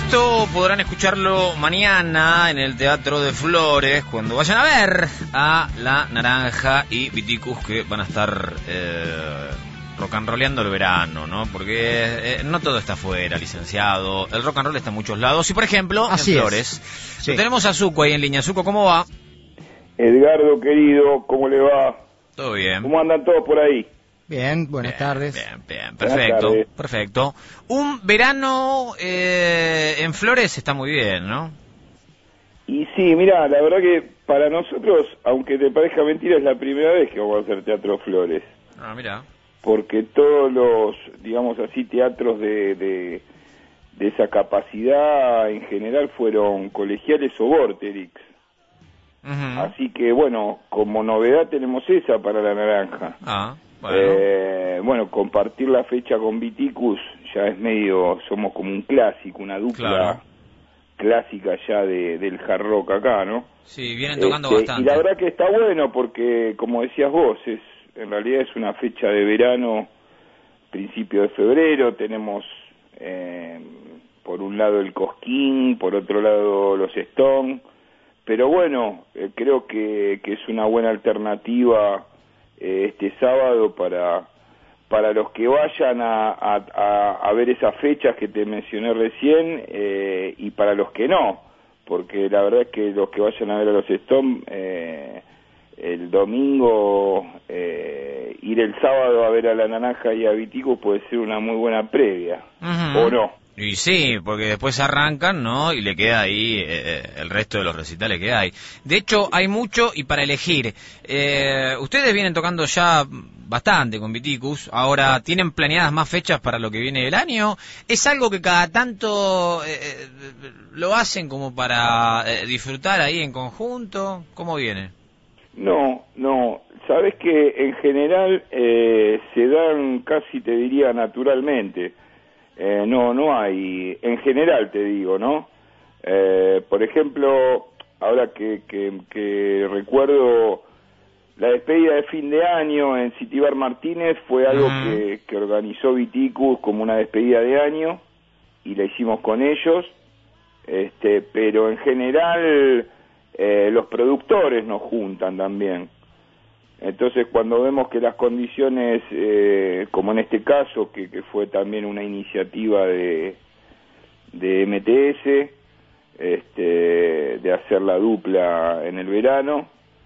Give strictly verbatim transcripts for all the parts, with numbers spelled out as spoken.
Esto podrán escucharlo mañana en el Teatro de Flores, cuando vayan a ver a La Naranja y Viticus, que van a estar eh, rock and rolleando el verano, ¿no? Porque eh, no todo está afuera, licenciado. El rock and roll está en muchos lados. Y, por ejemplo, Así en Flores. Sí. Tenemos a Zuko ahí en línea. Zuko, ¿cómo va? Edgardo, querido, ¿cómo le va? Todo bien. ¿Cómo andan todos por ahí? Bien, buenas bien, tardes. Bien, bien, perfecto, tardes. perfecto. Un verano eh, en Flores está muy bien, ¿no? Y sí, mira, la verdad que para nosotros, aunque te parezca mentira, es la primera vez que vamos a hacer Teatro Flores. Ah, mira. Porque todos los, digamos así, teatros de, de, de esa capacidad en general fueron colegiales o Vorterix. Uh-huh. Así que, bueno, como novedad tenemos esa para La Naranja. Ah. Bueno. Eh, bueno, compartir la fecha con Viticus ya es medio, somos como un clásico, una dupla claro. clásica ya de, del hard rock acá, ¿no? Sí, vienen tocando este, bastante. Y la verdad que está bueno porque, como decías vos, es en realidad es una fecha de verano, principio de febrero, tenemos eh, por un lado el Cosquín, por otro lado los Stone, pero bueno, eh, creo que, que es una buena alternativa este sábado para para los que vayan a, a, a ver esas fechas que te mencioné recién eh, y para los que no, porque la verdad es que los que vayan a ver a los Stones eh, el domingo eh, ir el sábado a ver a La Naranja y a Viticus puede ser una muy buena previa, uh-huh. ¿O no? Y sí, porque después arrancan, ¿no? Y le queda ahí eh, el resto de los recitales que hay. De hecho, hay mucho y para elegir. Eh, ustedes vienen tocando ya bastante con Viticus. Ahora, ¿tienen planeadas más fechas para lo que viene del año? ¿Es algo que cada tanto eh, lo hacen como para eh, disfrutar ahí en conjunto? ¿Cómo viene? No, no. Sabes que en general eh, se dan casi, te diría, naturalmente. Eh, no, no hay, en general te digo, ¿no? Eh, por ejemplo, ahora que, que, que recuerdo la despedida de fin de año en Citibar Martínez fue algo uh-huh. que, que organizó Viticus como una despedida de año y la hicimos con ellos, este, pero en general eh, los productores nos juntan también. Entonces, cuando vemos que las condiciones, eh, como en este caso, que, que fue también una iniciativa de, de M T S, este, de hacer la dupla en el verano,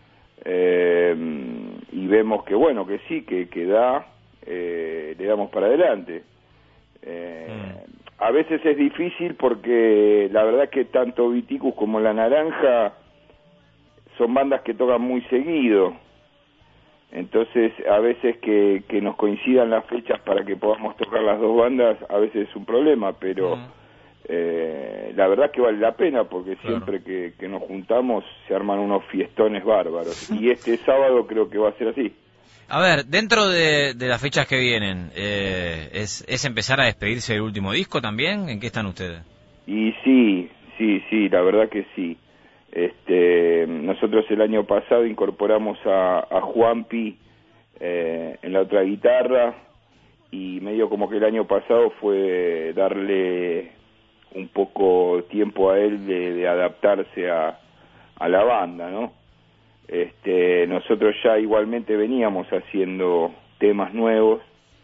eh, y vemos que, bueno, que sí, que, que da, eh, le damos para adelante. Eh, mm. A veces es difícil porque la verdad que tanto Viticus como La Naranja son bandas que tocan muy seguido. Entonces, a veces que, que nos coincidan las fechas para que podamos tocar las dos bandas, a veces es un problema, pero uh-huh. eh, la verdad que vale la pena, porque claro. siempre que, que nos juntamos se arman unos fiestones bárbaros. Y este sábado creo que va a ser así. A ver, dentro de, de las fechas que vienen, eh, ¿es, ¿es empezar a despedirse del último disco también? ¿En qué están ustedes? Y sí, sí, sí, la verdad que sí. Este, nosotros el año pasado incorporamos a, a Juanpi eh, en la otra guitarra y medio como que el año pasado fue darle un poco tiempo a él de, de adaptarse a, a la banda, ¿no? Este, nosotros ya igualmente veníamos haciendo temas nuevos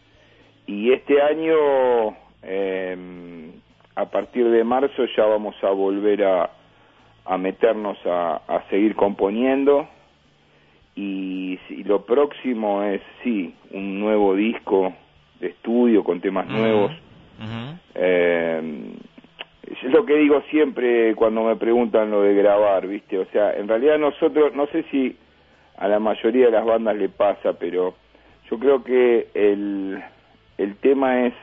y este año eh, a partir de marzo ya vamos a volver a a meternos a, a seguir componiendo y, y lo próximo es, sí, un nuevo disco de estudio con temas uh-huh. nuevos. Uh-huh. Eh, es lo que digo siempre cuando me preguntan lo de grabar, ¿viste? O sea, en realidad nosotros, no sé si a la mayoría de las bandas le pasa, pero yo creo que el, el tema es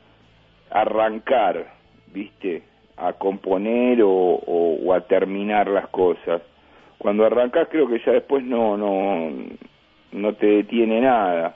arrancar, ¿viste? A componer o, o, o a terminar las cosas. Cuando arrancás creo que ya después no no no te detiene nada.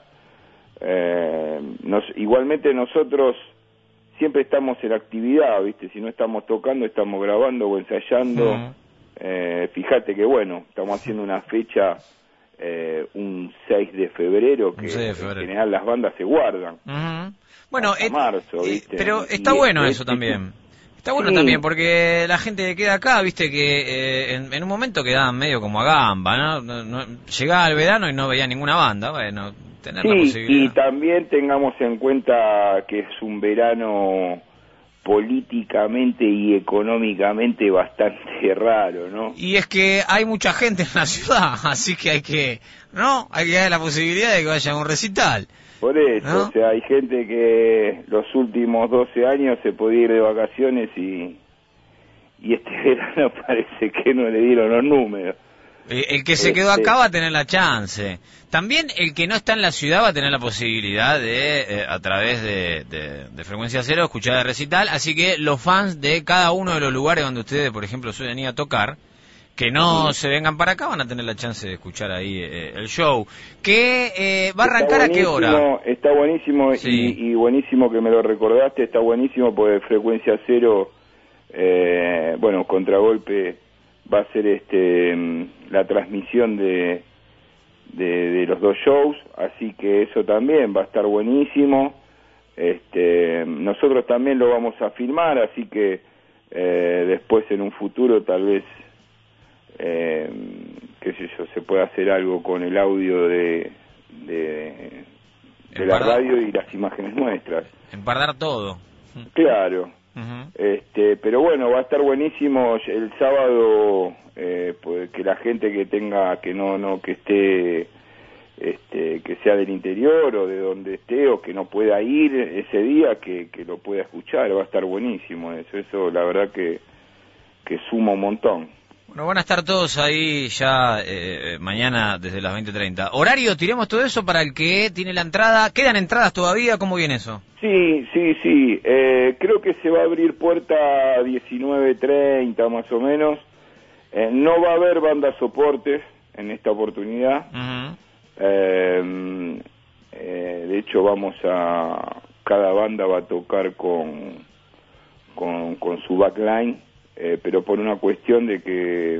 Eh, nos, igualmente nosotros siempre estamos en actividad, ¿viste? Si no estamos tocando, estamos grabando o ensayando. Uh-huh. Eh, fíjate que bueno, estamos haciendo una fecha eh, un seis de febrero que seis de febrero. En general las bandas se guardan. Uh-huh. Bueno, hasta marzo, eh, ¿viste? pero está y bueno este, eso también. Está bueno Sí. también, porque la gente que queda acá, viste que eh, en, en un momento quedaban medio como a gamba, ¿no? No, no- llegaba el verano y no veía ninguna banda, bueno, tener la Sí, posibilidad. y también tengamos en cuenta que es un verano políticamente y económicamente bastante raro, ¿no? Y es que hay mucha gente en la ciudad, así que hay que, ¿no? Hay que dar la posibilidad de que vaya a un recital. Por eso, ¿No? o sea, hay gente que los últimos doce años se podía ir de vacaciones y, y este verano parece que no le dieron los números. Eh, El que se quedó Este, acá va a tener la chance. También el que no está en la ciudad va a tener la posibilidad de, eh, a través de, de, de Frecuencia Cero, escuchar el recital. Así que los fans de cada uno de los lugares donde ustedes, por ejemplo, suelen ir a tocar, que no se vengan para acá, van a tener la chance de escuchar ahí eh, el show. ¿Que eh, va a Está arrancar a qué hora? buenísimo, Está buenísimo Sí. y, y buenísimo que me lo recordaste, está buenísimo porque Frecuencia Cero, eh, bueno, Contragolpe va a ser este mm, la transmisión de, de, de los dos shows, así que eso también va a estar buenísimo. Este, nosotros también lo vamos a filmar, así que eh, después en un futuro tal vez eh, qué sé yo, se puede hacer algo con el audio de, de, de la Empardar. radio y las imágenes nuestras. Empardar todo. Claro, Ujú. este, pero bueno, va a estar buenísimo el sábado, eh, pues, que la gente que tenga, que no, no, que esté, este, que sea del interior o de donde esté o que no pueda ir ese día, que, que lo pueda escuchar, va a estar buenísimo eso, eso la verdad que, que suma un montón. Bueno, van a estar todos ahí ya eh, mañana desde las veinte treinta. Horario, tiremos todo eso para el que tiene la entrada. ¿Quedan entradas todavía? ¿Cómo viene eso? Sí, sí, sí. Eh, creo que se va a abrir puerta a diecinueve treinta más o menos. Eh, no va a haber bandas soportes en esta oportunidad. Uh-huh. Eh, eh, de hecho, vamos a... Cada banda va a tocar con, con, con su backline, eh, pero por una cuestión de que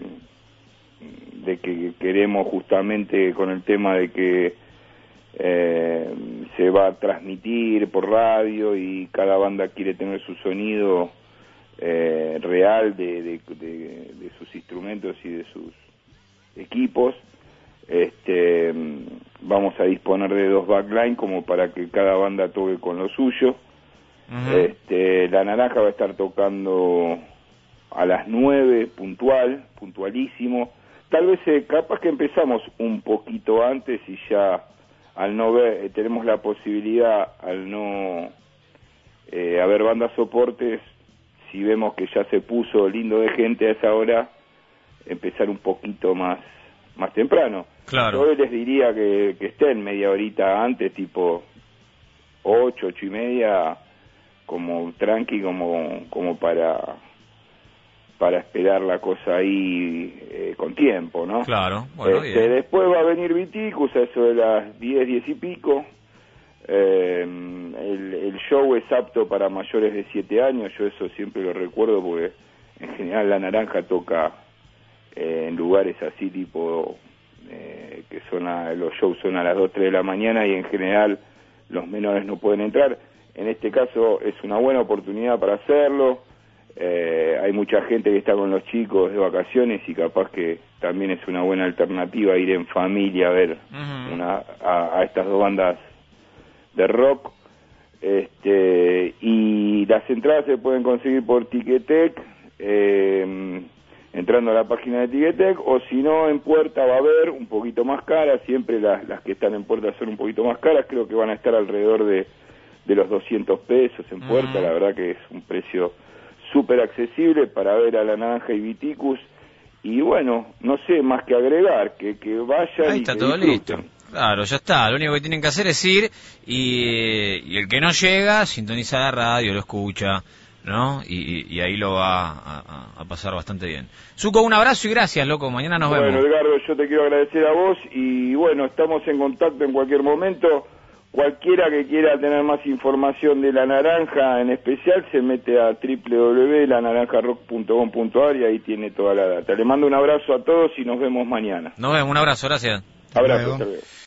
de que queremos justamente con el tema de que Eh, se va a transmitir por radio y cada banda quiere tener su sonido eh, real de, de, de, de sus instrumentos y de sus equipos. Este, vamos a disponer de dos backline como para que cada banda toque con lo suyo. Uh-huh. Este, la Naranja va a estar tocando a las nueve puntual, puntualísimo. Tal vez eh, capaz que empezamos un poquito antes y ya al no ver, eh, tenemos la posibilidad, al no eh, haber bandas soportes, si vemos que ya se puso lindo de gente a esa hora, empezar un poquito más más temprano. Claro. Yo les diría que, que estén media horita antes, tipo ocho, ocho y media, como tranqui, como como para para esperar la cosa ahí eh, con tiempo, ¿no? Claro, bueno, este, bien. Después va a venir Viticus, a eso de las diez, diez y pico. Eh, el, el show es apto para mayores de siete años, yo eso siempre lo recuerdo porque en general La Naranja toca eh, en lugares así tipo, eh, que son a, los shows son a las dos, tres de la mañana y en general los menores no pueden entrar. En este caso es una buena oportunidad para hacerlo. Eh, hay mucha gente que está con los chicos de vacaciones y capaz que también es una buena alternativa ir en familia a ver uh-huh. una, a, a estas dos bandas de rock. Este, y las entradas se pueden conseguir por Ticketek, eh, entrando a la página de Ticketek, o si no en Puerta va a haber un poquito más caras, siempre las, las que están en Puerta son un poquito más caras, creo que van a estar alrededor de, de los doscientos pesos en Puerta, uh-huh. La verdad que es un precio súper accesible para ver a La Naranja y Viticus. Y bueno, no sé más que agregar, que, que vayan. Ahí y está que todo disfruten. listo. Claro, ya está. Lo único que tienen que hacer es ir y, y el que no llega, sintoniza la radio, lo escucha, ¿no? Y, y ahí lo va a, a pasar bastante bien. Zuko, un abrazo y gracias, loco. Mañana nos bueno, vemos. Bueno, Edgardo, yo te quiero agradecer a vos y bueno, estamos en contacto en cualquier momento. Cualquiera que quiera tener más información de La Naranja en especial se mete a doble u doble u doble u punto la naranja rock punto com punto a r y ahí tiene toda la data. Le mando un abrazo a todos y nos vemos mañana. Nos vemos, un abrazo, gracias. Abrazo, hasta luego.